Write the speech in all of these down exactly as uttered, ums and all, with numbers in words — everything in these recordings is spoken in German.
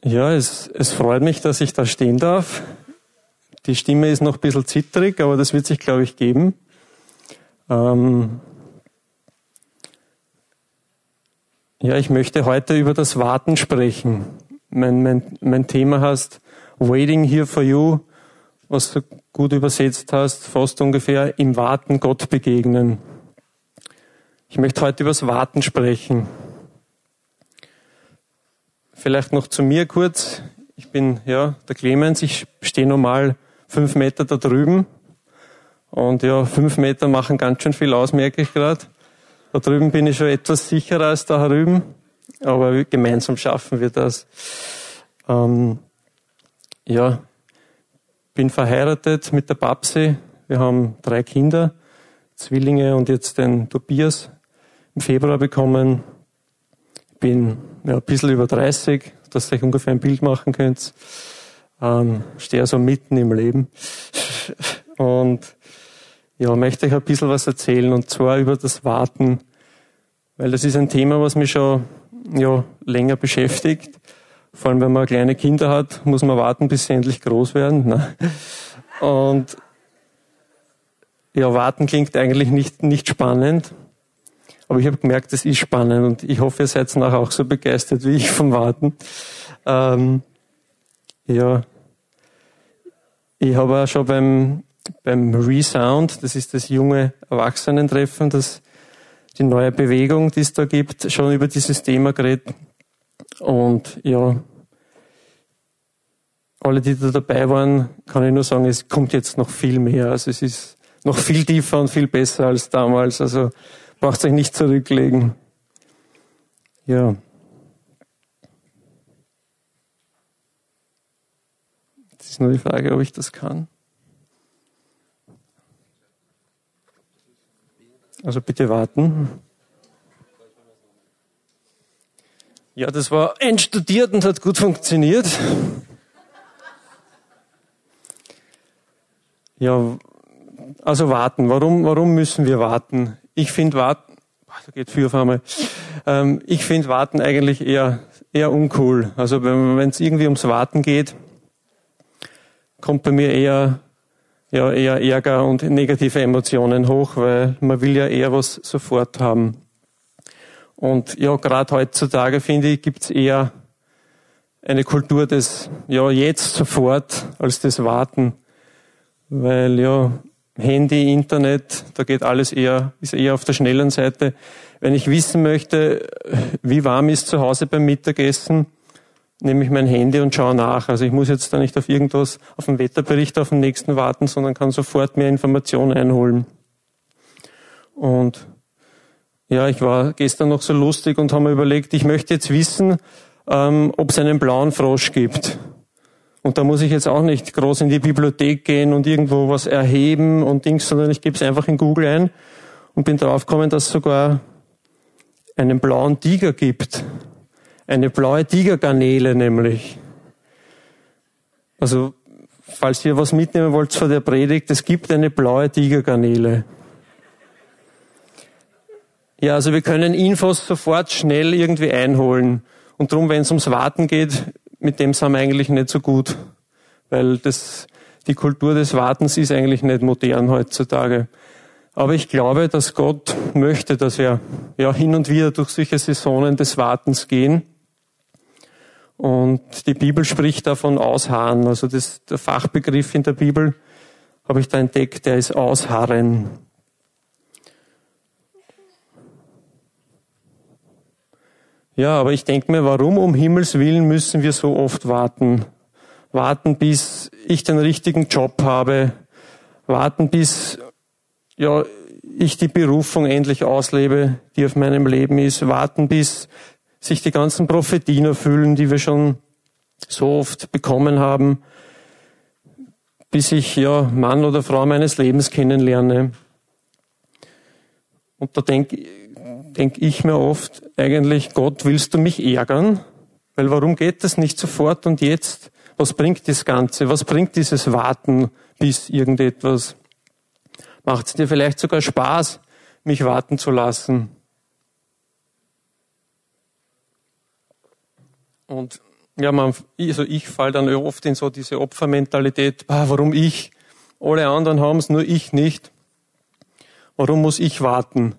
Ja, es, es freut mich, dass ich da stehen darf. Die Stimme ist noch ein bisschen zittrig, aber das wird sich, glaube ich, geben. Ähm ja, ich möchte heute über das Warten sprechen. Mein, mein, mein Thema heißt Waiting here for you, was du gut übersetzt hast, fast ungefähr im Warten Gott begegnen. Ich möchte heute über das Warten sprechen. Vielleicht noch zu mir kurz. Ich bin ja der Clemens, ich stehe normal fünf Meter da drüben. Und ja, fünf Meter machen ganz schön viel aus, merke ich gerade. Da drüben bin ich schon etwas sicherer als da drüben. Aber gemeinsam schaffen wir das. Ähm, ja, bin verheiratet mit der Babsi. Wir haben drei Kinder, Zwillinge und jetzt den Tobias im Februar bekommen. Bin ja, ein bisschen über dreißig, dass ihr euch ungefähr ein Bild machen könnt. Ähm, stehe also mitten im Leben. Und ja, möchte euch ein bisschen was erzählen, und zwar über das Warten. Weil das ist ein Thema, was mich schon ja, länger beschäftigt. Vor allem, wenn man kleine Kinder hat, muss man warten, bis sie endlich groß werden. Ne? Und ja, warten klingt eigentlich nicht, nicht spannend. Aber ich habe gemerkt, es ist spannend, und ich hoffe, ihr seid nachher auch so begeistert wie ich vom Warten. Ähm, ja, ich habe auch schon beim, beim Resound, das ist das junge Erwachsenentreffen, das die neue Bewegung, die es da gibt, schon über dieses Thema geredet. Und ja, alle, die da dabei waren, kann ich nur sagen, es kommt jetzt noch viel mehr. Also es ist noch viel tiefer und viel besser als damals. Also braucht euch nicht zurücklegen. Ja. Das ist nur die Frage, ob ich das kann. Also bitte warten. Ja, das war einstudiert und hat gut funktioniert. Ja, also warten. Warum, warum müssen wir warten? Ich finde warten, da geht viel auf einmal. Ähm, ich finde warten eigentlich eher, eher uncool. Also wenn es irgendwie ums Warten geht, kommt bei mir eher, ja, eher Ärger und negative Emotionen hoch, weil man will ja eher was sofort haben. Und ja, gerade heutzutage, finde ich, gibt's eher eine Kultur des, ja, jetzt sofort als des Warten. Weil ja, Handy, Internet, da geht alles eher, ist eher auf der schnellen Seite. Wenn ich wissen möchte, wie warm ist zu Hause beim Mittagessen, nehme ich mein Handy und schaue nach. Also ich muss jetzt da nicht auf irgendwas, auf den Wetterbericht auf den nächsten warten, sondern kann sofort mehr Informationen einholen. Und ja, ich war gestern noch so lustig und habe mir überlegt, ich möchte jetzt wissen, ähm, ob es einen blauen Frosch gibt. Und da muss ich jetzt auch nicht groß in die Bibliothek gehen und irgendwo was erheben und Dings, sondern ich gebe es einfach in Google ein und bin draufgekommen, dass es sogar einen blauen Tiger gibt. Eine blaue Tigergarnele nämlich. Also, falls ihr was mitnehmen wollt von der Predigt, es gibt eine blaue Tigergarnele. Ja, also wir können Infos sofort schnell irgendwie einholen. Und darum, wenn es ums Warten geht, mit dem sind wir eigentlich nicht so gut. Weil das, die Kultur des Wartens ist eigentlich nicht modern heutzutage. Aber ich glaube, dass Gott möchte, dass wir ja hin und wieder durch solche Saisonen des Wartens gehen. Und die Bibel spricht davon ausharren. Also das, der Fachbegriff in der Bibel habe ich da entdeckt, der ist ausharren. Ja, aber ich denke mir, warum um Himmels Willen müssen wir so oft warten? Warten, bis ich den richtigen Job habe. Warten, bis ja, ich die Berufung endlich auslebe, die auf meinem Leben ist. Warten, bis sich die ganzen Prophetien erfüllen, die wir schon so oft bekommen haben. Bis ich ja Mann oder Frau meines Lebens kennenlerne. Und da denke ich, denke ich mir oft, eigentlich, Gott, willst du mich ärgern? Weil warum geht das nicht sofort und jetzt? Was bringt das Ganze? Was bringt dieses Warten, bis irgendetwas? Macht es dir vielleicht sogar Spaß, mich warten zu lassen? Und ja, man, also ich falle dann oft in so diese Opfermentalität, ah, warum ich? Alle anderen haben es, nur ich nicht. Warum muss ich warten?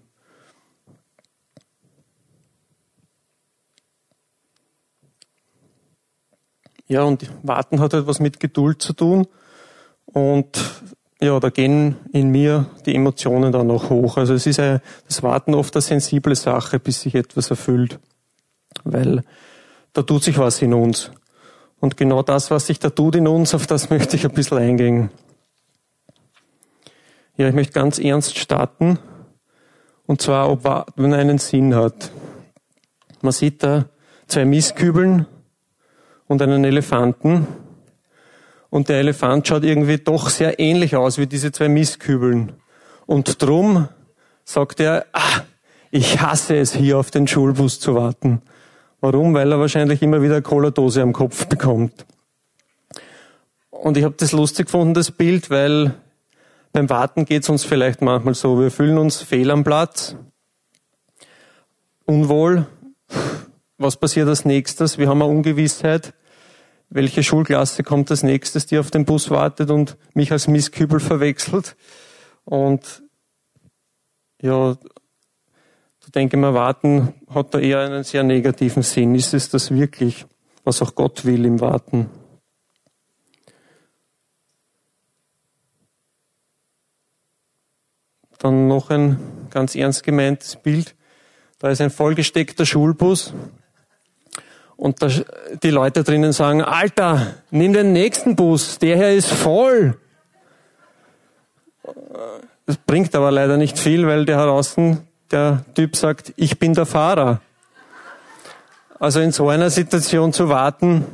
Ja, und warten hat etwas mit Geduld zu tun. Und ja, da gehen in mir die Emotionen dann auch hoch. Also es ist ein, das Warten oft eine sensible Sache, bis sich etwas erfüllt. Weil da tut sich was in uns. Und genau das, was sich da tut in uns, auf das möchte ich ein bisschen eingehen. Ja, ich möchte ganz ernst starten. Und zwar, ob Warten einen Sinn hat. Man sieht da zwei Mistkübeln und einen Elefanten. Und der Elefant schaut irgendwie doch sehr ähnlich aus wie diese zwei Mistkübeln. Und drum sagt er, ah, ich hasse es, hier auf den Schulbus zu warten. Warum? Weil er wahrscheinlich immer wieder eine Cola-Dose am Kopf bekommt. Und ich habe das lustig gefunden, das Bild, weil beim Warten geht es uns vielleicht manchmal so, wir fühlen uns fehl am Platz, unwohl. Was passiert als nächstes? Wir haben eine Ungewissheit. Welche Schulklasse kommt als nächstes, die auf den Bus wartet und mich als Mistkübel verwechselt? Und ja, da denke ich mir, Warten hat da eher einen sehr negativen Sinn. Ist es das wirklich, was auch Gott will im Warten? Dann noch ein ganz ernst gemeintes Bild. Da ist ein vollgesteckter Schulbus. Und da, die Leute drinnen sagen, Alter, nimm den nächsten Bus, der hier ist voll. Das bringt aber leider nicht viel, weil der draußen, der Typ sagt, ich bin der Fahrer. Also in so einer Situation zu warten,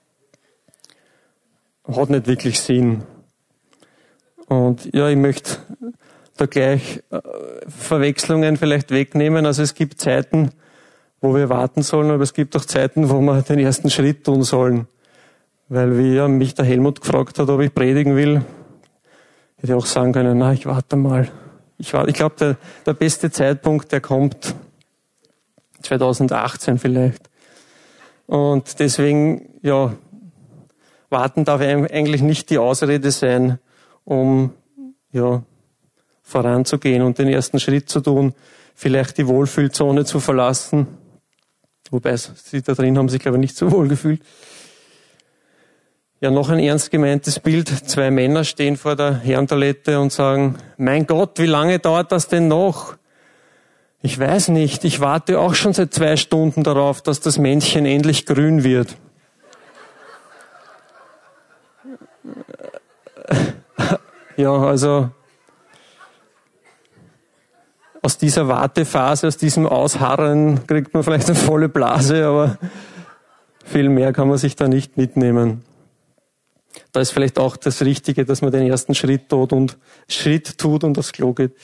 hat nicht wirklich Sinn. Und ja, ich möchte da gleich Verwechslungen vielleicht wegnehmen. Also es gibt Zeiten, wo wir warten sollen, aber es gibt auch Zeiten, wo wir den ersten Schritt tun sollen. Weil wie ja, mich der Helmut gefragt hat, ob ich predigen will, hätte ich auch sagen können, na, ich warte mal. Ich, warte. ich glaube, der, der beste Zeitpunkt, der kommt zwanzig achtzehn vielleicht. Und deswegen, ja, warten darf eigentlich nicht die Ausrede sein, um ja voranzugehen und den ersten Schritt zu tun, vielleicht die Wohlfühlzone zu verlassen. Wobei sie da drin haben sich, glaube ich, nicht so wohl gefühlt. Ja, noch ein ernst gemeintes Bild. Zwei Männer stehen vor der Herrentoilette und sagen, mein Gott, wie lange dauert das denn noch? Ich weiß nicht, ich warte auch schon seit zwei Stunden darauf, dass das Männchen endlich grün wird. Ja, also aus dieser Wartephase, aus diesem Ausharren kriegt man vielleicht eine volle Blase, aber viel mehr kann man sich da nicht mitnehmen. Da ist vielleicht auch das Richtige, dass man den ersten Schritt tut und Schritt tut und aufs Klo geht.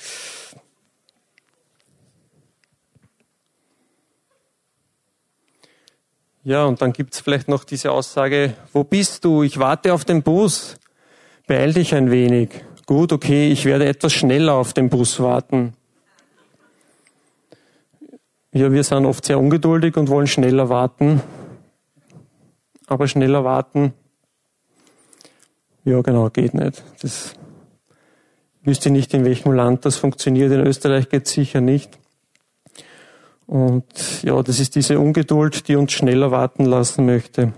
Ja, und dann gibt's vielleicht noch diese Aussage, wo bist du? Ich warte auf den Bus. Beeil dich ein wenig. Gut, okay, ich werde etwas schneller auf den Bus warten. Ja, wir sind oft sehr ungeduldig und wollen schneller warten. Aber schneller warten, ja genau, geht nicht. Das wüsste ich nicht, in welchem Land das funktioniert. In Österreich geht es sicher nicht. Und ja, das ist diese Ungeduld, die uns schneller warten lassen möchte.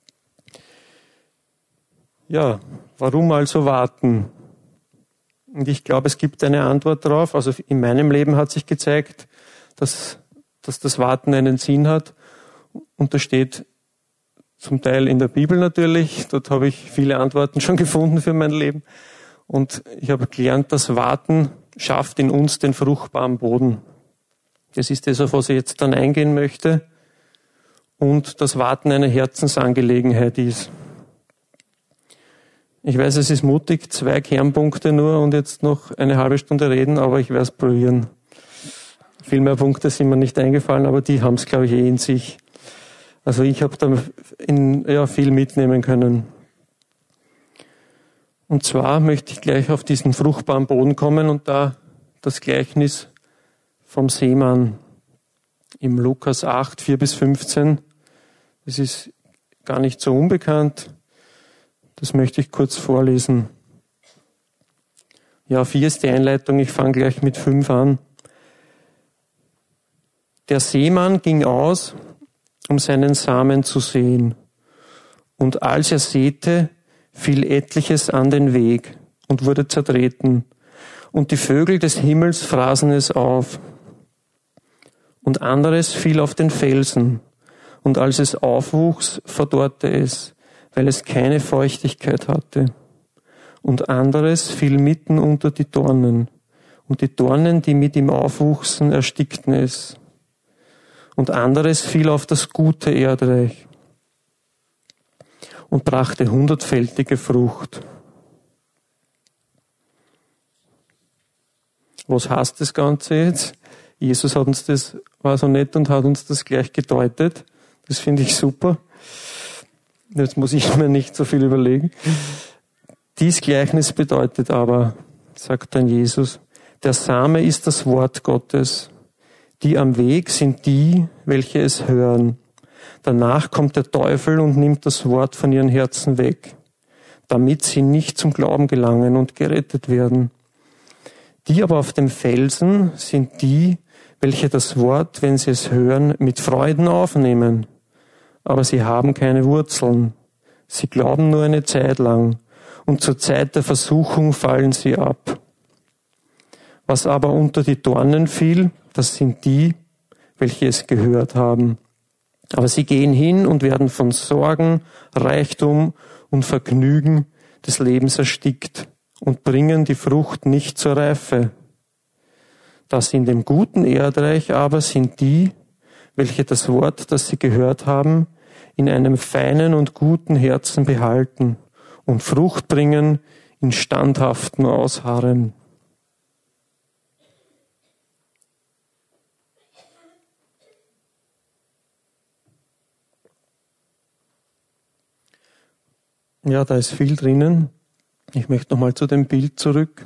Ja, warum also warten? Und ich glaube, es gibt eine Antwort darauf. Also in meinem Leben hat sich gezeigt, dass dass das Warten einen Sinn hat. Und das steht zum Teil in der Bibel natürlich. Dort habe ich viele Antworten schon gefunden für mein Leben. Und ich habe gelernt, das Warten schafft in uns den fruchtbaren Boden. Das ist das, auf was ich jetzt dann eingehen möchte. Und das Warten eine Herzensangelegenheit ist. Ich weiß, es ist mutig, zwei Kernpunkte nur und jetzt noch eine halbe Stunde reden, aber ich werde es probieren. Viel mehr Punkte sind mir nicht eingefallen, aber die haben es, glaube ich, eh in sich. Also ich habe da in, ja, viel mitnehmen können. Und zwar möchte ich gleich auf diesen fruchtbaren Boden kommen und da das Gleichnis vom Seemann im Lukas acht, vier bis fünfzehn. Das ist gar nicht so unbekannt. Das möchte ich kurz vorlesen. Ja, vier ist die Einleitung, ich fange gleich mit fünf an. Der Seemann ging aus, um seinen Samen zu säen. Und als er säte, fiel etliches an den Weg und wurde zertreten. Und die Vögel des Himmels fraßen es auf. Und anderes fiel auf den Felsen. Und als es aufwuchs, verdorrte es, weil es keine Feuchtigkeit hatte. Und anderes fiel mitten unter die Dornen. Und die Dornen, die mit ihm aufwuchsen, erstickten es. Und anderes fiel auf das gute Erdreich und brachte hundertfältige Frucht. Was heißt das Ganze jetzt? Jesus hat uns das, war so nett und hat uns das gleich gedeutet. Das finde ich super. Jetzt muss ich mir nicht so viel überlegen. Dies Gleichnis bedeutet aber, sagt dann Jesus, der Same ist das Wort Gottes. Die am Weg sind die, welche es hören. Danach kommt der Teufel und nimmt das Wort von ihren Herzen weg, damit sie nicht zum Glauben gelangen und gerettet werden. Die aber auf dem Felsen sind die, welche das Wort, wenn sie es hören, mit Freuden aufnehmen. Aber sie haben keine Wurzeln. Sie glauben nur eine Zeit lang. Und zur Zeit der Versuchung fallen sie ab. Was aber unter die Dornen fiel, das sind die, welche es gehört haben. Aber sie gehen hin und werden von Sorgen, Reichtum und Vergnügen des Lebens erstickt und bringen die Frucht nicht zur Reife. Das in dem guten Erdreich aber sind die, welche das Wort, das sie gehört haben, in einem feinen und guten Herzen behalten und Frucht bringen in standhaftem Ausharren. Ja, da ist viel drinnen. Ich möchte nochmal zu dem Bild zurück.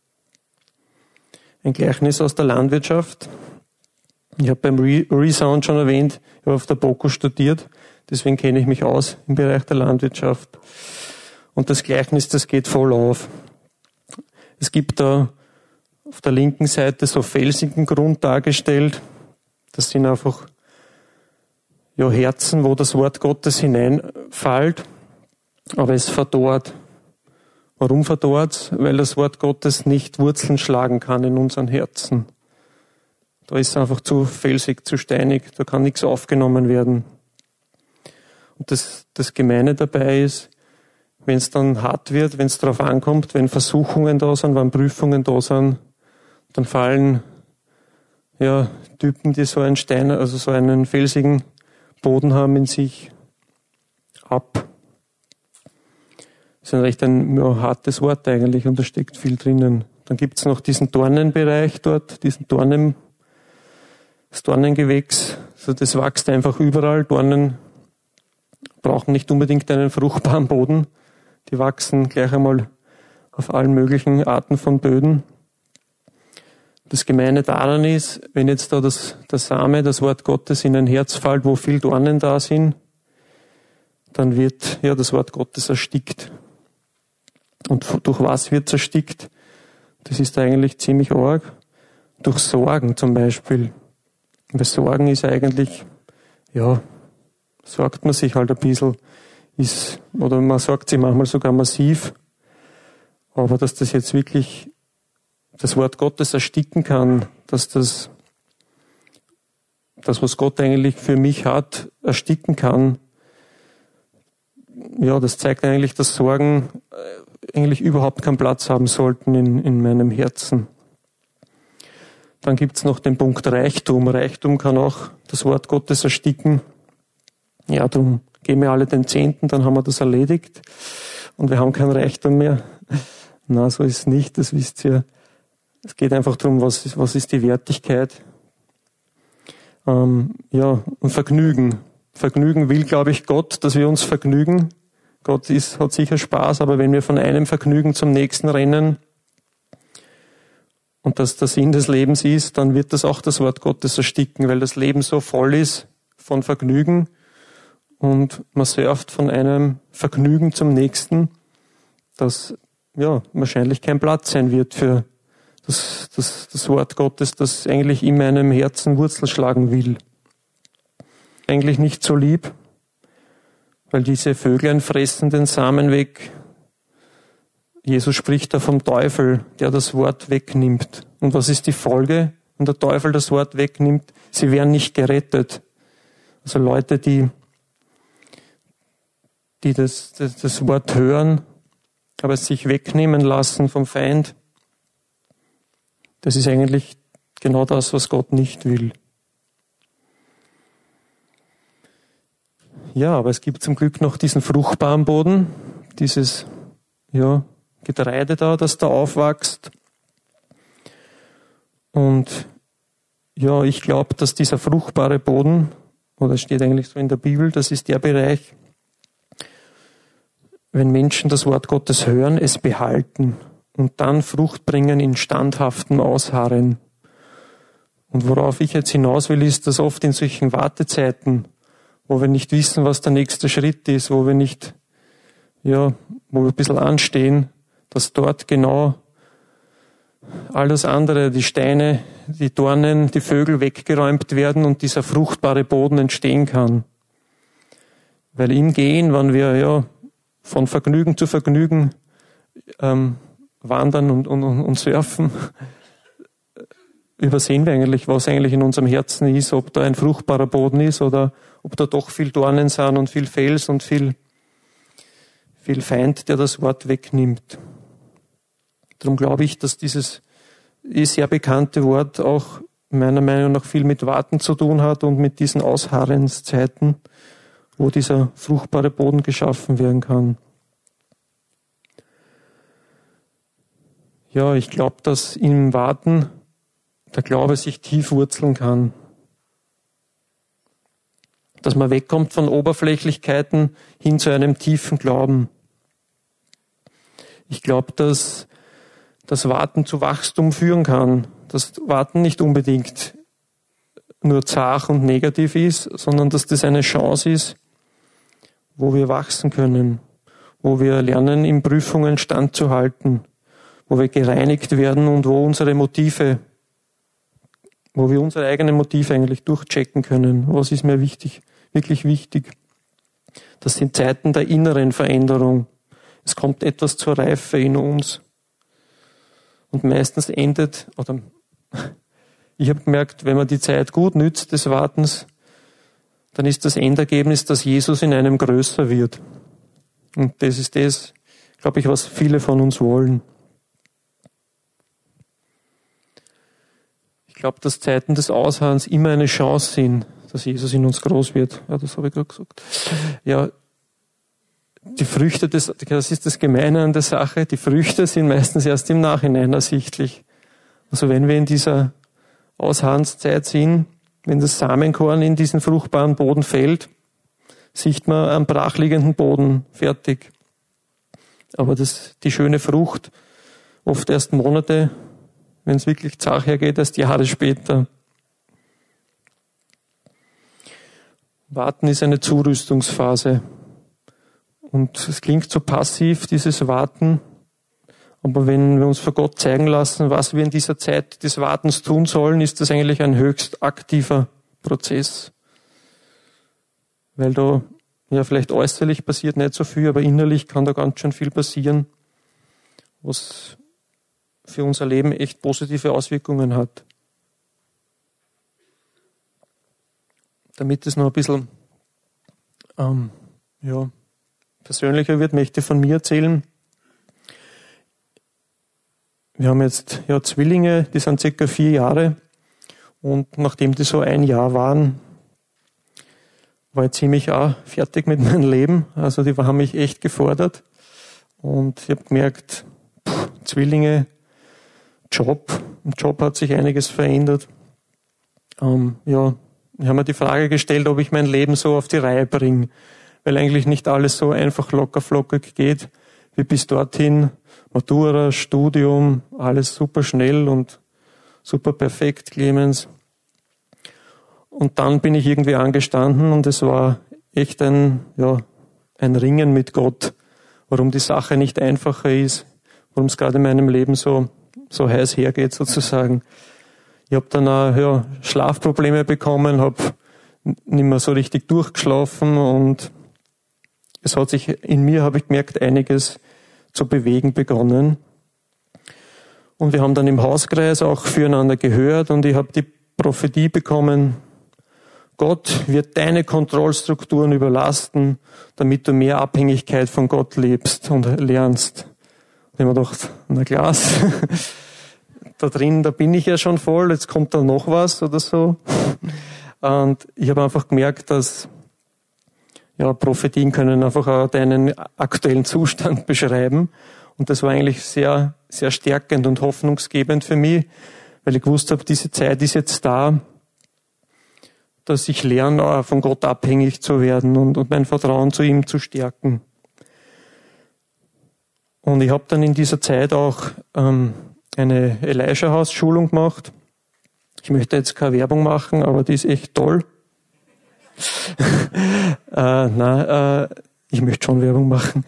Ein Gleichnis aus der Landwirtschaft. Ich habe beim Re- Resound schon erwähnt, ich habe auf der BOKU studiert, deswegen kenne ich mich aus im Bereich der Landwirtschaft. Und das Gleichnis, das geht voll auf. Es gibt da auf der linken Seite so felsigen Grund dargestellt. Das sind einfach ja, Herzen, wo das Wort Gottes hineinfällt. Aber es verdorrt. Warum verdorrt es? Weil das Wort Gottes nicht Wurzeln schlagen kann in unseren Herzen. Da ist es einfach zu felsig, zu steinig, da kann nichts aufgenommen werden. Und das, das Gemeine dabei ist, wenn es dann hart wird, wenn es darauf ankommt, wenn Versuchungen da sind, wenn Prüfungen da sind, dann fallen ja Typen, die so einen Stein, also so einen felsigen Boden haben in sich, ab. Das ist ein recht ein ja, hartes Wort eigentlich und da steckt viel drinnen. Dann gibt es noch diesen Dornenbereich dort, diesen Dornen, das Dornengewächs. Also das wächst einfach überall. Dornen brauchen nicht unbedingt einen fruchtbaren Boden. Die wachsen gleich einmal auf allen möglichen Arten von Böden. Das Gemeine daran ist, wenn jetzt da das, der Same, das Wort Gottes in ein Herz fällt, wo viel Dornen da sind, dann wird ja das Wort Gottes erstickt. Und durch was wird es erstickt? Das ist eigentlich ziemlich arg. Durch Sorgen zum Beispiel. Weil Sorgen ist eigentlich, ja, sorgt man sich halt ein bisschen, ist, oder man sorgt sich manchmal sogar massiv. Aber dass das jetzt wirklich das Wort Gottes ersticken kann, dass das, das was Gott eigentlich für mich hat, ersticken kann, ja, das zeigt eigentlich, dass Sorgen eigentlich überhaupt keinen Platz haben sollten in, in meinem Herzen. Dann gibt's noch den Punkt Reichtum. Reichtum kann auch das Wort Gottes ersticken. Ja, darum geben wir alle den Zehnten, dann haben wir das erledigt und wir haben kein Reichtum mehr. Na, so ist es nicht, das wisst ihr. Es geht einfach darum, was ist, was ist die Wertigkeit. Ähm, ja, und Vergnügen. Vergnügen will, glaube ich, Gott, dass wir uns vergnügen. Gott ist, hat sicher Spaß, aber wenn wir von einem Vergnügen zum nächsten rennen und das der Sinn des Lebens ist, dann wird das auch das Wort Gottes ersticken, weil das Leben so voll ist von Vergnügen und man surft von einem Vergnügen zum nächsten, dass ja wahrscheinlich kein Platz sein wird für das, das, das Wort Gottes, das eigentlich in meinem Herzen Wurzel schlagen will. Eigentlich nicht so lieb, weil diese Vöglein fressen den Samen weg. Jesus spricht da vom Teufel, der das Wort wegnimmt. Und was ist die Folge, wenn der Teufel das Wort wegnimmt? Sie werden nicht gerettet. Also Leute, die, die das, das, das Wort hören, aber es sich wegnehmen lassen vom Feind, das ist eigentlich genau das, was Gott nicht will. Ja, aber es gibt zum Glück noch diesen fruchtbaren Boden, dieses ja, Getreide da, das da aufwächst. Und ja, ich glaube, dass dieser fruchtbare Boden, oder steht eigentlich so in der Bibel, das ist der Bereich, wenn Menschen das Wort Gottes hören, es behalten und dann Frucht bringen in standhaftem Ausharren. Und worauf ich jetzt hinaus will, ist, dass oft in solchen Wartezeiten, wo wir nicht wissen, was der nächste Schritt ist, wo wir nicht, ja, wo wir ein bisschen anstehen, dass dort genau alles andere, die Steine, die Dornen, die Vögel weggeräumt werden und dieser fruchtbare Boden entstehen kann. Weil im Gehen, wenn wir ja von Vergnügen zu Vergnügen ähm, wandern und, und, und surfen, übersehen wir eigentlich, was eigentlich in unserem Herzen ist, ob da ein fruchtbarer Boden ist oder ob da doch viel Dornen sind und viel Fels und viel, viel Feind, der das Wort wegnimmt. Darum glaube ich, dass dieses sehr bekannte Wort auch meiner Meinung nach viel mit Warten zu tun hat und mit diesen Ausharrenszeiten, wo dieser fruchtbare Boden geschaffen werden kann. Ja, ich glaube, dass im Warten der Glaube sich tief wurzeln kann. Dass man wegkommt von Oberflächlichkeiten hin zu einem tiefen Glauben. Ich glaube, dass das Warten zu Wachstum führen kann. Dass Warten nicht unbedingt nur zart und negativ ist, sondern dass das eine Chance ist, wo wir wachsen können, wo wir lernen, in Prüfungen standzuhalten, wo wir gereinigt werden und wo unsere Motive, wo wir unsere eigenen Motive eigentlich durchchecken können. Was ist mir wichtig, wirklich wichtig? Das sind Zeiten der inneren Veränderung. Es kommt etwas zur Reife in uns. Und meistens endet, oder ich habe gemerkt, wenn man die Zeit gut nützt des Wartens, dann ist das Endergebnis, dass Jesus in einem größer wird. Und das ist das, glaube ich, was viele von uns wollen. Ich glaube, dass Zeiten des Ausharrens immer eine Chance sind, dass Jesus in uns groß wird. Ja, das habe ich gerade gesagt. Ja, die Früchte des, das ist das Gemeine an der Sache, die Früchte sind meistens erst im Nachhinein ersichtlich. Also wenn wir in dieser Ausharrenszeit sind, wenn das Samenkorn in diesen fruchtbaren Boden fällt, sieht man am brachliegenden Boden fertig. Aber das, die schöne Frucht, oft erst Monate, wenn es wirklich zart hergeht, erst Jahre später. Warten ist eine Zurüstungsphase. Und es klingt so passiv, dieses Warten. Aber wenn wir uns vor Gott zeigen lassen, was wir in dieser Zeit des Wartens tun sollen, ist das eigentlich ein höchst aktiver Prozess. Weil da, ja, vielleicht äußerlich passiert nicht so viel, aber innerlich kann da ganz schön viel passieren, was für unser Leben echt positive Auswirkungen hat. Damit es noch ein bisschen ähm, ja, persönlicher wird, möchte ich von mir erzählen. Wir haben jetzt ja Zwillinge, die sind circa vier Jahre und nachdem die so ein Jahr waren, war ich ziemlich auch fertig mit meinem Leben. Also die haben mich echt gefordert und ich habe gemerkt, pff, Zwillinge, Job, im Job hat sich einiges verändert. Ähm, ja, ich habe mir die Frage gestellt, ob ich mein Leben so auf die Reihe bringe, weil eigentlich nicht alles so einfach locker flockig geht, wie bis dorthin. Matura, Studium, alles super schnell und super perfekt, Clemens. Und dann bin ich irgendwie angestanden und es war echt ein, ja, ein Ringen mit Gott, warum die Sache nicht einfacher ist, warum es gerade in meinem Leben so, so heiß hergeht sozusagen. Ich habe dann auch ja, Schlafprobleme bekommen, habe nicht mehr so richtig durchgeschlafen und es hat sich in mir, habe ich gemerkt, einiges zu bewegen begonnen. Und wir haben dann im Hauskreis auch füreinander gehört und ich habe die Prophetie bekommen, Gott wird deine Kontrollstrukturen überlasten, damit du mehr Abhängigkeit von Gott lebst und lernst. Und ich habe mir gedacht, na klar, da drin, da bin ich ja schon voll, jetzt kommt da noch was oder so. Und ich habe einfach gemerkt, dass ja, Prophetien können einfach auch deinen aktuellen Zustand beschreiben. Und das war eigentlich sehr, sehr stärkend und hoffnungsgebend für mich, weil ich gewusst habe, diese Zeit ist jetzt da, dass ich lerne, von Gott abhängig zu werden und, und mein Vertrauen zu ihm zu stärken. Und ich habe dann in dieser Zeit auch ähm, eine Elisha-Haus-Schulung gemacht. Ich möchte jetzt keine Werbung machen, aber die ist echt toll. äh, nein, äh, ich möchte schon Werbung machen.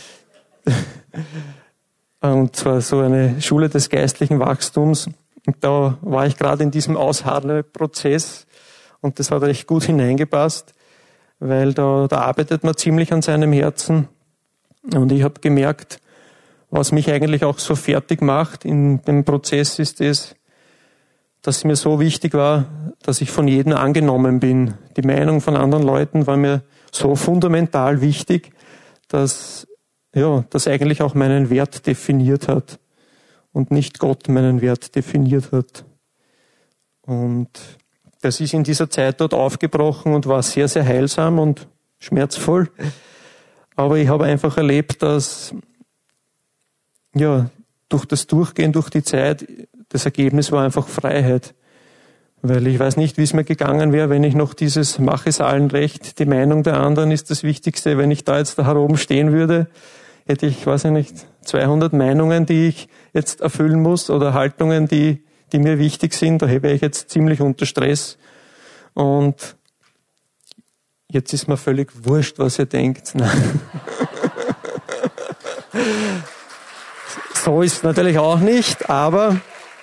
Und zwar so eine Schule des geistlichen Wachstums. Und da war ich gerade in diesem Ausharren-Prozess und das hat recht gut hineingepasst, weil da, da arbeitet man ziemlich an seinem Herzen. Und ich habe gemerkt, was mich eigentlich auch so fertig macht in dem Prozess ist es, dass es mir so wichtig war, dass ich von jedem angenommen bin. Die Meinung von anderen Leuten war mir so fundamental wichtig, dass ja, das eigentlich auch meinen Wert definiert hat und nicht Gott meinen Wert definiert hat. Und das ist in dieser Zeit dort aufgebrochen und war sehr, sehr heilsam und schmerzvoll. Aber ich habe einfach erlebt, dass ja, durch das Durchgehen durch die Zeit, das Ergebnis war einfach Freiheit. Weil ich weiß nicht, wie es mir gegangen wäre, wenn ich noch dieses Mach es allen recht, die Meinung der anderen ist das Wichtigste. Wenn ich da jetzt da herum stehen würde, hätte ich, weiß ich nicht, zweihundert Meinungen, die ich jetzt erfüllen muss oder Haltungen, die, die mir wichtig sind. Da wäre ich jetzt ziemlich unter Stress. Und jetzt ist mir völlig wurscht, was ihr denkt. Nein. So ist es natürlich auch nicht, aber,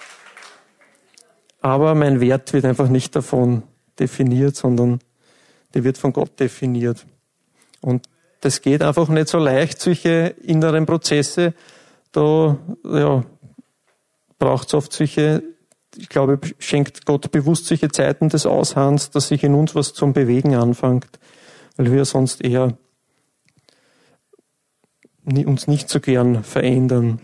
aber mein Wert wird einfach nicht davon definiert, sondern der wird von Gott definiert. Und das geht einfach nicht so leicht, solche inneren Prozesse. Da ja, braucht es oft solche, ich glaube, schenkt Gott bewusst solche Zeiten des Ausharrens, dass sich in uns was zum Bewegen anfängt, weil wir sonst eher uns nicht so gern verändern.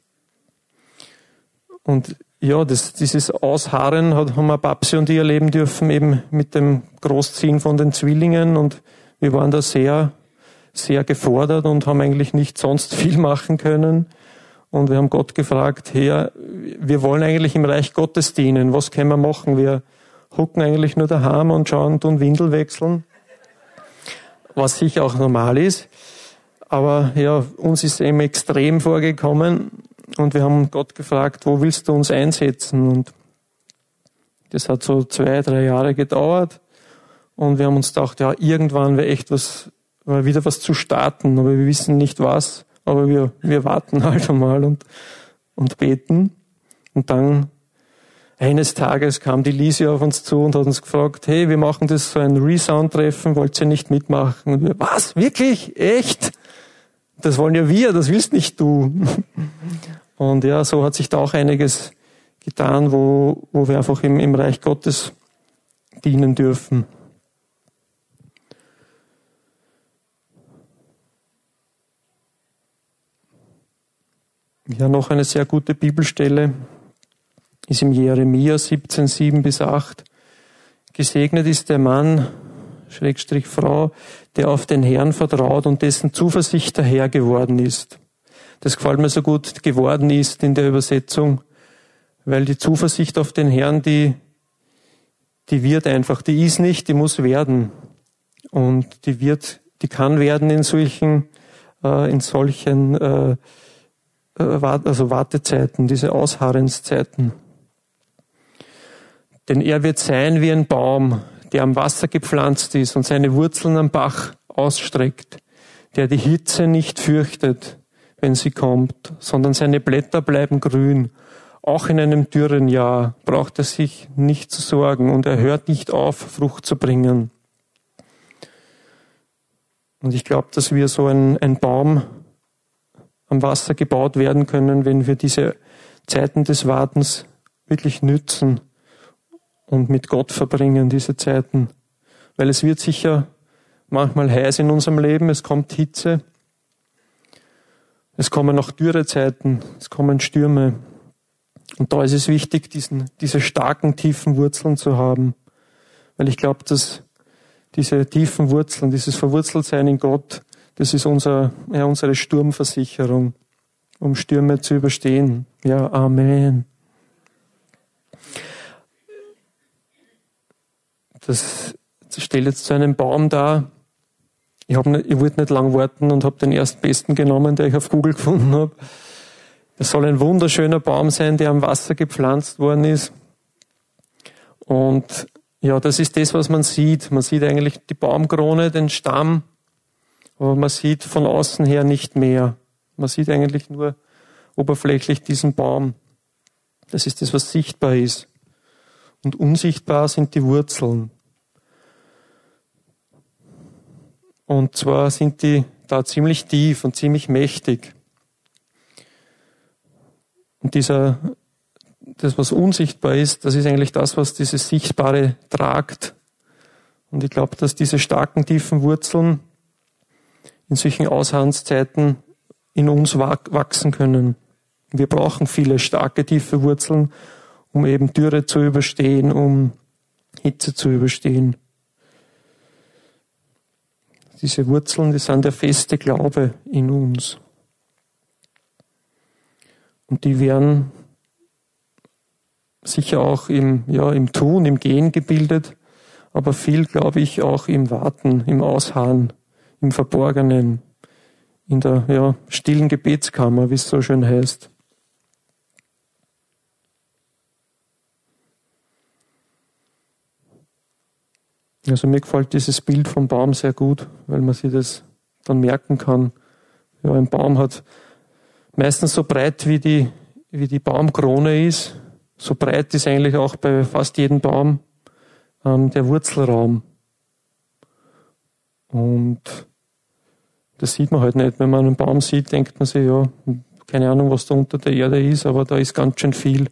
Und ja, das, dieses Ausharren hat, haben wir Babsi und ich erleben dürfen, eben mit dem Großziehen von den Zwillingen. Und wir waren da sehr, sehr gefordert und haben eigentlich nicht sonst viel machen können. Und wir haben Gott gefragt, Herr, wir wollen eigentlich im Reich Gottes dienen. Was können wir machen? Wir hucken eigentlich nur daheim und schauen, tun Windel wechseln. Was sicher auch normal ist. Aber ja, uns ist eben extrem vorgekommen. Und wir haben Gott gefragt, wo willst du uns einsetzen? Und das hat so zwei, drei Jahre gedauert. Und wir haben uns gedacht, ja, irgendwann wäre echt was, wäre wieder was zu starten. Aber wir wissen nicht was. Aber wir, wir warten halt einmal und, und beten. Und dann, eines Tages kam die Lisi auf uns zu und hat uns gefragt, hey, wir machen das so ein Resound-Treffen, wollt ihr nicht mitmachen? Und wir, was? Wirklich? Echt? Das wollen ja wir, das willst nicht du. Und ja, so hat sich da auch einiges getan, wo, wo wir einfach im, im Reich Gottes dienen dürfen. Ja, noch eine sehr gute Bibelstelle ist im Jeremia siebzehn, sieben bis acht. Gesegnet ist der Mann, Schrägstrich Frau, der auf den Herrn vertraut und dessen Zuversicht der Herr geworden ist. Das gefällt mir so gut, geworden ist in der Übersetzung, weil die Zuversicht auf den Herrn, die, die wird einfach, die ist nicht, die muss werden. Und die wird, die kann werden in solchen, äh, in solchen, äh, also Wartezeiten, diese Ausharrenszeiten. Denn er wird sein wie ein Baum, der am Wasser gepflanzt ist und seine Wurzeln am Bach ausstreckt, der die Hitze nicht fürchtet, wenn sie kommt, sondern seine Blätter bleiben grün. Auch in einem dürren Jahr braucht er sich nicht zu sorgen und er hört nicht auf, Frucht zu bringen. Und ich glaube, dass wir so ein, ein Baum am Wasser gebaut werden können, wenn wir diese Zeiten des Wartens wirklich nützen und mit Gott verbringen, diese Zeiten. Weil es wird sicher manchmal heiß in unserem Leben, es kommt Hitze, es kommen auch Dürrezeiten, es kommen Stürme. Und da ist es wichtig, diesen, diese starken, tiefen Wurzeln zu haben. Weil ich glaube, dass diese tiefen Wurzeln, dieses Verwurzeltsein in Gott, das ist unser, ja, unsere Sturmversicherung, um Stürme zu überstehen. Ja, Amen. Das, das stellt jetzt so einen Baum dar. Ich, hab nicht, ich wollte nicht lang warten und habe den erstbesten genommen, den ich auf Google gefunden habe. Das soll ein wunderschöner Baum sein, der am Wasser gepflanzt worden ist. Und ja, das ist das, was man sieht. Man sieht eigentlich die Baumkrone, den Stamm, aber man sieht von außen her nicht mehr. Man sieht eigentlich nur oberflächlich diesen Baum. Das ist das, was sichtbar ist. Und unsichtbar sind die Wurzeln. Und zwar sind die da ziemlich tief und ziemlich mächtig. Und dieser, das, was unsichtbar ist, das ist eigentlich das, was dieses Sichtbare tragt. Und ich glaube, dass diese starken, tiefen Wurzeln in solchen Ausharrenszeiten in uns wachsen können. Wir brauchen viele starke, tiefe Wurzeln, um eben Dürre zu überstehen, um Hitze zu überstehen. Diese Wurzeln, die sind der feste Glaube in uns. Und die werden sicher auch im, ja, im Tun, im Gehen gebildet, aber viel, glaube ich, auch im Warten, im Ausharren, im Verborgenen, in der ja, stillen Gebetskammer, wie es so schön heißt. Also mir gefällt dieses Bild vom Baum sehr gut, weil man sich das dann merken kann. Ja, ein Baum hat meistens so breit wie die, wie die Baumkrone ist. So breit ist eigentlich auch bei fast jedem Baum ähm, der Wurzelraum. Und das sieht man halt nicht. Wenn man einen Baum sieht, denkt man sich, ja, keine Ahnung, was da unter der Erde ist, aber da ist ganz schön viel.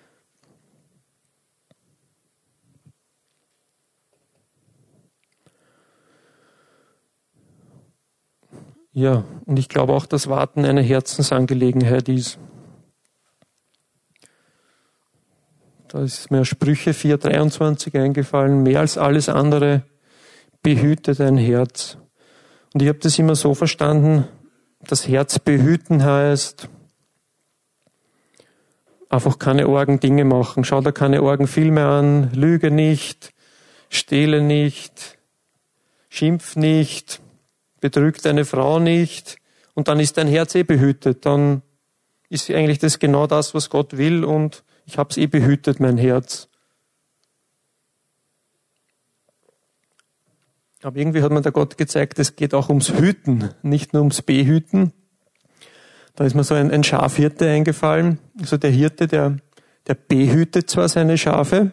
Ja, und ich glaube auch, dass Warten eine Herzensangelegenheit ist. Da ist mir Sprüche vier dreiundzwanzig eingefallen, mehr als alles andere behüte dein Herz. Und ich habe das immer so verstanden, das Herz behüten heißt, einfach keine argen Dinge machen. Schau da keine argen Filme an, lüge nicht, stehle nicht, schimpf nicht, betrüg deine Frau nicht und dann ist dein Herz eh behütet. Dann ist eigentlich das genau das, was Gott will und ich habe es eh behütet, mein Herz. Aber irgendwie hat mir der Gott gezeigt, es geht auch ums Hüten, nicht nur ums Behüten. Da ist mir so ein, ein Schafhirte eingefallen. Also der Hirte, der, der behütet zwar seine Schafe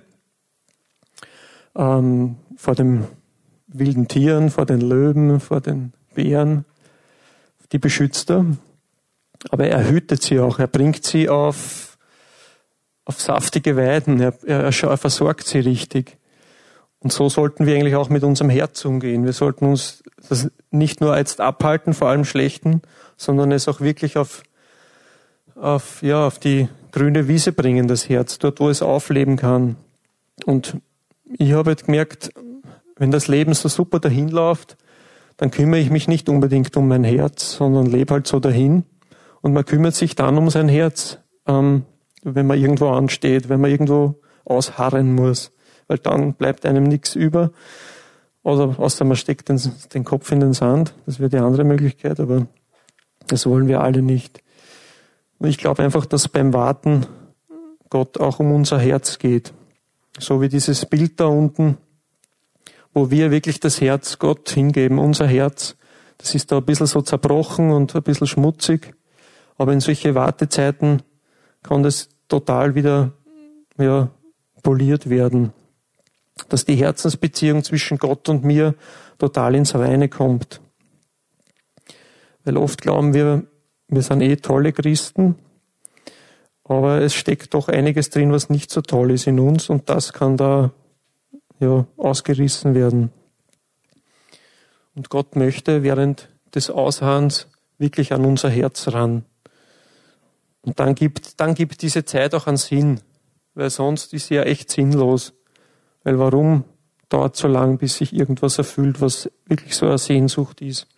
ähm, vor den wilden Tieren, vor den Löwen, vor den Bären, die beschützt er. Aber er hütet sie auch, er bringt sie auf, auf saftige Weiden, er, er, er versorgt sie richtig. Und so sollten wir eigentlich auch mit unserem Herz umgehen. Wir sollten uns das nicht nur jetzt abhalten, vor allem Schlechten, sondern es auch wirklich auf, auf, ja, auf die grüne Wiese bringen, das Herz, dort, wo es aufleben kann. Und ich habe jetzt gemerkt, wenn das Leben so super dahin läuft, dann kümmere ich mich nicht unbedingt um mein Herz, sondern lebe halt so dahin. Und man kümmert sich dann um sein Herz, ähm, wenn man irgendwo ansteht, wenn man irgendwo ausharren muss. Weil dann bleibt einem nichts über. Oder außer man steckt den, den Kopf in den Sand. Das wäre die andere Möglichkeit, aber das wollen wir alle nicht. Und ich glaube einfach, dass beim Warten Gott auch um unser Herz geht. So wie dieses Bild da unten, wo wir wirklich das Herz Gott hingeben, unser Herz. Das ist da ein bisschen so zerbrochen und ein bisschen schmutzig. Aber in solche Wartezeiten kann das total wieder, ja, poliert werden. Dass die Herzensbeziehung zwischen Gott und mir total ins Reine kommt. Weil oft glauben wir, wir sind eh tolle Christen, aber es steckt doch einiges drin, was nicht so toll ist in uns, und das kann da, ja, ausgerissen werden. Und Gott möchte während des Ausharrens wirklich an unser Herz ran. Und dann gibt, dann gibt diese Zeit auch einen Sinn, weil sonst ist sie ja echt sinnlos. Weil warum dauert so lang, bis sich irgendwas erfüllt, was wirklich so eine Sehnsucht ist?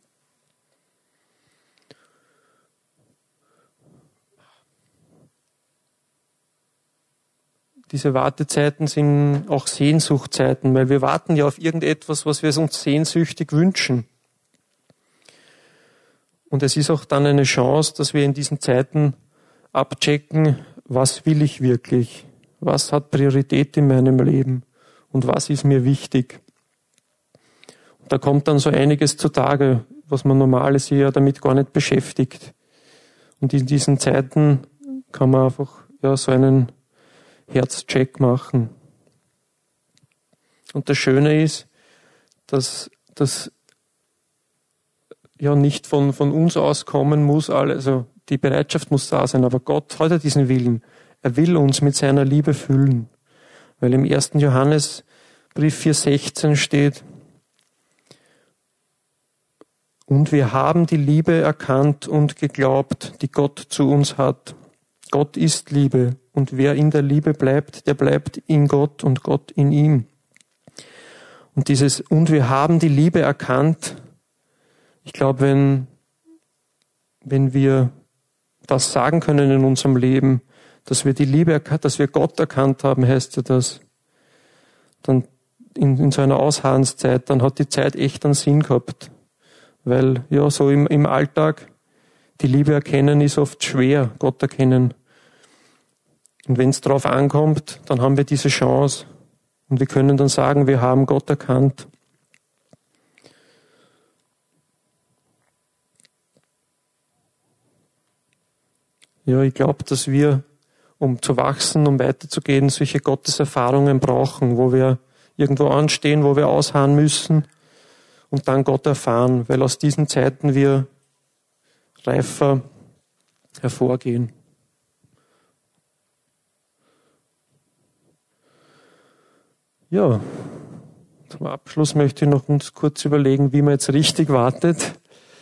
Diese Wartezeiten sind auch Sehnsuchtzeiten, weil wir warten ja auf irgendetwas, was wir uns sehnsüchtig wünschen. Und es ist auch dann eine Chance, dass wir in diesen Zeiten abchecken, was will ich wirklich? Was hat Priorität in meinem Leben? Und was ist mir wichtig? Und da kommt dann so einiges zutage, was man normales ja damit gar nicht beschäftigt. Und in diesen Zeiten kann man einfach, ja, so einen Herzcheck machen. Und das Schöne ist, dass das ja nicht von, von uns auskommen muss, also die Bereitschaft muss da sein, aber Gott hat ja diesen Willen. Er will uns mit seiner Liebe füllen. Weil im ersten Johannesbrief vier sechzehn steht, und wir haben die Liebe erkannt und geglaubt, die Gott zu uns hat. Gott ist Liebe, und wer in der Liebe bleibt, der bleibt in Gott und Gott in ihm. Und dieses und wir haben die Liebe erkannt, ich glaube, wenn, wenn wir das sagen können in unserem Leben, dass wir die Liebe, dass wir Gott erkannt haben, heißt ja das, dann in, in so einer Ausharrenszeit, dann hat die Zeit echt einen Sinn gehabt. Weil, ja, so im, im Alltag, die Liebe erkennen ist oft schwer, Gott erkennen. Und wenn es darauf ankommt, dann haben wir diese Chance. Und wir können dann sagen, wir haben Gott erkannt. Ja, ich glaube, dass wir, um zu wachsen, um weiterzugehen, solche Gotteserfahrungen brauchen, wo wir irgendwo anstehen, wo wir ausharren müssen und dann Gott erfahren, weil aus diesen Zeiten wir reifer hervorgehen. Ja, zum Abschluss möchte ich noch uns kurz überlegen, wie man jetzt richtig wartet.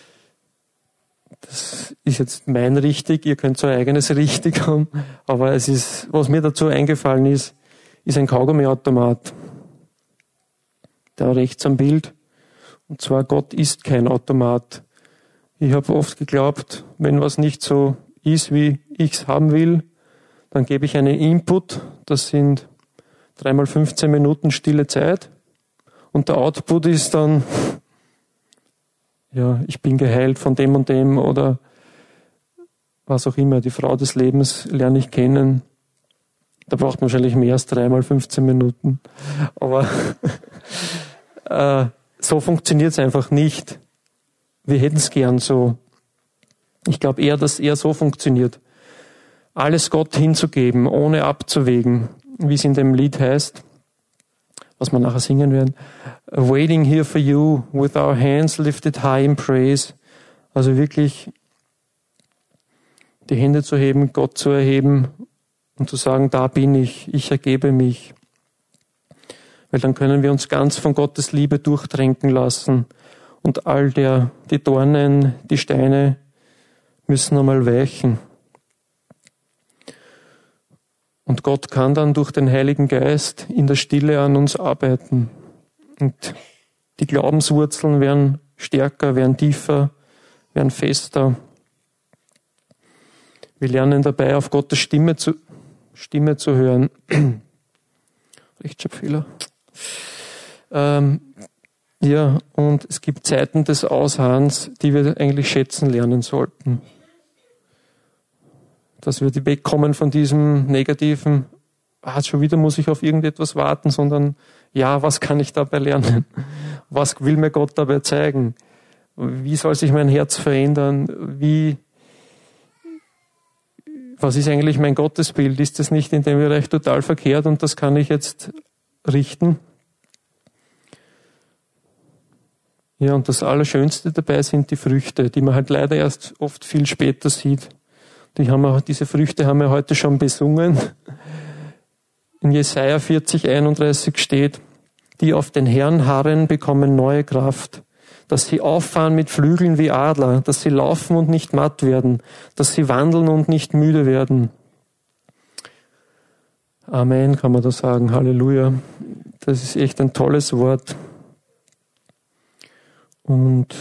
Das ist jetzt mein richtig, ihr könnt so ein eigenes richtig haben, aber es ist, was mir dazu eingefallen ist, ist ein Kaugummiautomat. Da rechts am Bild. Und zwar, Gott ist kein Automat. Ich habe oft geglaubt, wenn was nicht so ist, wie ich es haben will, dann gebe ich einen Input, das sind dreimal fünfzehn Minuten stille Zeit, und der Output ist dann, ja, ich bin geheilt von dem und dem oder was auch immer, die Frau des Lebens lerne ich kennen. Da braucht man wahrscheinlich mehr als dreimal fünfzehn Minuten. Aber äh, so funktioniert es einfach nicht. Wir hätten es gern so. Ich glaube eher, dass eher so funktioniert. Alles Gott hinzugeben, ohne abzuwägen, wie es in dem Lied heißt, was wir nachher singen werden. Waiting here for you, with our hands lifted high in praise. Also wirklich die Hände zu heben, Gott zu erheben und zu sagen, da bin ich, ich ergebe mich. Weil dann können wir uns ganz von Gottes Liebe durchtränken lassen. Und all der, die Dornen, die Steine müssen einmal weichen. Und Gott kann dann durch den Heiligen Geist in der Stille an uns arbeiten. Und die Glaubenswurzeln werden stärker, werden tiefer, werden fester. Wir lernen dabei, auf Gottes Stimme zu, Stimme zu hören. Rechtschreibfehler. Ähm, ja, und es gibt Zeiten des Ausharrens, die wir eigentlich schätzen lernen sollten. Dass wir wegkommen von diesem negativen, ah, schon wieder muss ich auf irgendetwas warten, sondern Ja, was kann ich dabei lernen? Was will mir Gott dabei zeigen? Wie soll sich mein Herz verändern? Wie, was ist eigentlich mein Gottesbild? Ist das nicht in dem Bereich total verkehrt und das kann ich jetzt richten? Ja, und das Allerschönste dabei sind die Früchte, die man halt leider erst oft viel später sieht. Die haben wir, diese Früchte haben wir heute schon besungen. In Jesaja vierzig, einunddreißig steht, die auf den Herrn harren, bekommen neue Kraft, dass sie auffahren mit Flügeln wie Adler, dass sie laufen und nicht matt werden, dass sie wandeln und nicht müde werden. Amen, kann man da sagen. Halleluja. Das ist echt ein tolles Wort. Und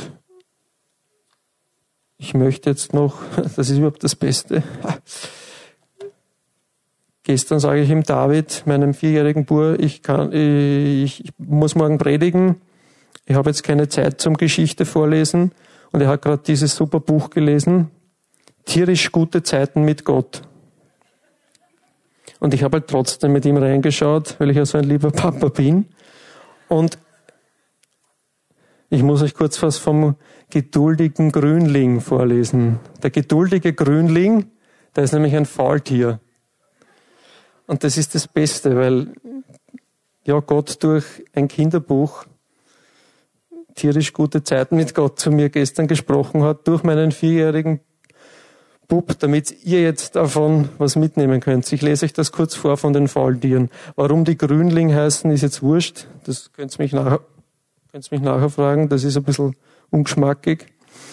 ich möchte jetzt noch, das ist überhaupt das Beste. Gestern sage ich ihm David, meinem vierjährigen Bub, ich kann, ich, ich muss morgen predigen. Ich habe jetzt keine Zeit zum Geschichte vorlesen. Und er hat gerade dieses super Buch gelesen. Tierisch gute Zeiten mit Gott. Und ich habe halt trotzdem mit ihm reingeschaut, weil ich ja so ein lieber Papa bin. Und ich muss euch kurz was vom geduldigen Grünling vorlesen. Der geduldige Grünling, der ist nämlich ein Faultier. Und das ist das Beste, weil ja Gott durch ein Kinderbuch tierisch gute Zeiten mit Gott zu mir gestern gesprochen hat, durch meinen vierjährigen Bub, damit ihr jetzt davon was mitnehmen könnt. Ich lese euch das kurz vor von den Faultieren. Warum die Grünling heißen, ist jetzt wurscht. Das könnt ihr mich nachher Könnt mich nachher fragen, das ist ein bisschen ungeschmackig.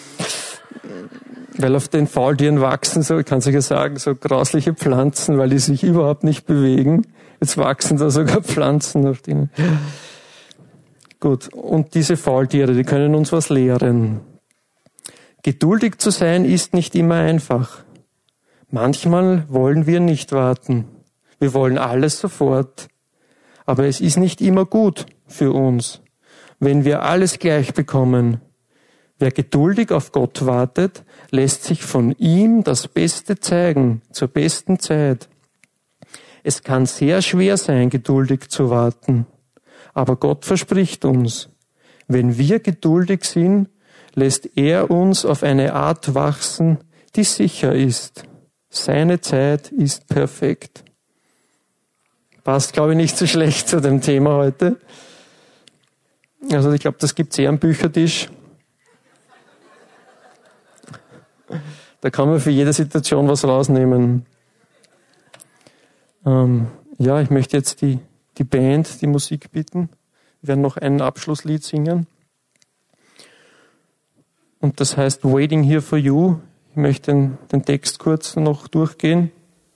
Weil auf den Faultieren wachsen so, ich kann es euch ja sagen, so grausliche Pflanzen, weil die sich überhaupt nicht bewegen. Jetzt wachsen da sogar Pflanzen auf denen. Gut, und diese Faultiere, die können uns was lehren. Geduldig zu sein ist nicht immer einfach. Manchmal wollen wir nicht warten. Wir wollen alles sofort. Aber es ist nicht immer gut für uns, wenn wir alles gleich bekommen. Wer geduldig auf Gott wartet, lässt sich von ihm das Beste zeigen, zur besten Zeit. Es kann sehr schwer sein, geduldig zu warten. Aber Gott verspricht uns, wenn wir geduldig sind, lässt er uns auf eine Art wachsen, die sicher ist. Seine Zeit ist perfekt. Passt, glaube ich, nicht so schlecht zu dem Thema heute. Also ich glaube, das gibt es eher am Büchertisch. Da kann man für jede Situation was rausnehmen. Ähm, ja, ich möchte jetzt die, die Band, die Musik bitten. Wir werden noch ein Abschlusslied singen. Und das heißt Waiting Here for You. Ich möchte den, den Text kurz noch durchgehen.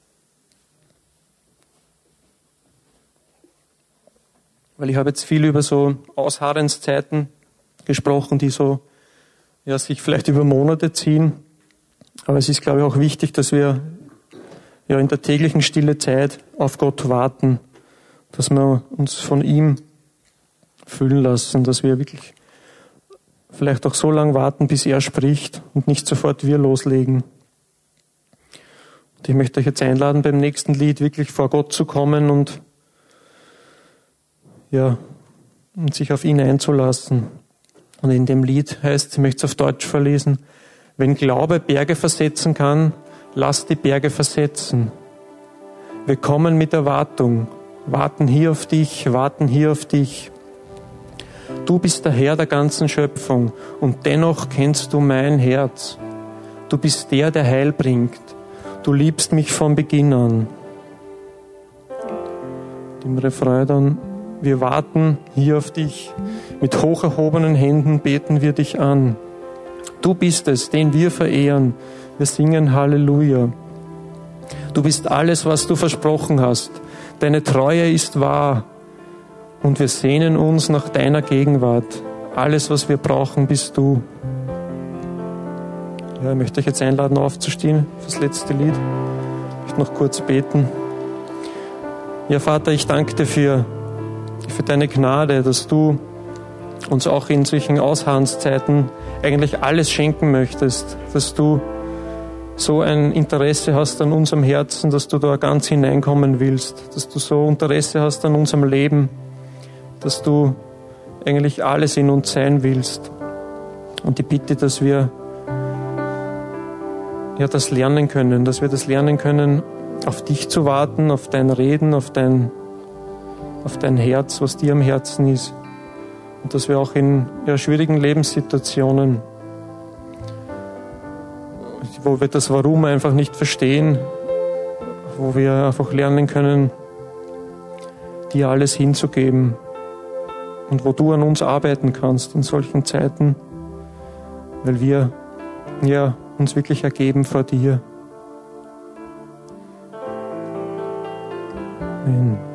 Weil ich habe jetzt viel über so Ausharrenszeiten gesprochen, die so ja, sich vielleicht über Monate ziehen. Aber es ist, glaube ich, auch wichtig, dass wir ja in der täglichen stille Zeit auf Gott warten, dass wir uns von ihm füllen lassen, dass wir wirklich vielleicht auch so lange warten, bis er spricht und nicht sofort wir loslegen. Und ich möchte euch jetzt einladen, beim nächsten Lied wirklich vor Gott zu kommen und ja, und sich auf ihn einzulassen. Und in dem Lied heißt, ich möchte es auf Deutsch verlesen, wenn Glaube Berge versetzen kann, lass die Berge versetzen. Wir kommen mit Erwartung, warten hier auf dich, warten hier auf dich. Du bist der Herr der ganzen Schöpfung und dennoch kennst du mein Herz. Du bist der, der Heil bringt. Du liebst mich von Beginn an. Im Refrain dann, wir warten hier auf dich. Mit hoch erhobenen Händen beten wir dich an. Du bist es, den wir verehren. Wir singen Halleluja. Du bist alles, was du versprochen hast. Deine Treue ist wahr. Und wir sehnen uns nach deiner Gegenwart. Alles, was wir brauchen, bist du. Ja, ich möchte euch jetzt einladen, aufzustehen fürs letzte Lied. Ich möchte noch kurz beten. Ja, Vater, ich danke dir für, für deine Gnade, dass du uns auch in solchen Ausharrenszeiten eigentlich alles schenken möchtest, dass du so ein Interesse hast an unserem Herzen, dass du da ganz hineinkommen willst, dass du so Interesse hast an unserem Leben. dass du eigentlich alles in uns sein willst. Und die Bitte, dass wir ja, das lernen können, dass wir das lernen können, auf dich zu warten, auf dein Reden, auf dein, auf dein Herz, was dir am Herzen ist. Und dass wir auch in ja, schwierigen Lebenssituationen, wo wir das Warum einfach nicht verstehen, wo wir einfach lernen können, dir alles hinzugeben und wo du an uns arbeiten kannst in solchen Zeiten, weil wir ja, uns wirklich ergeben vor dir. Amen.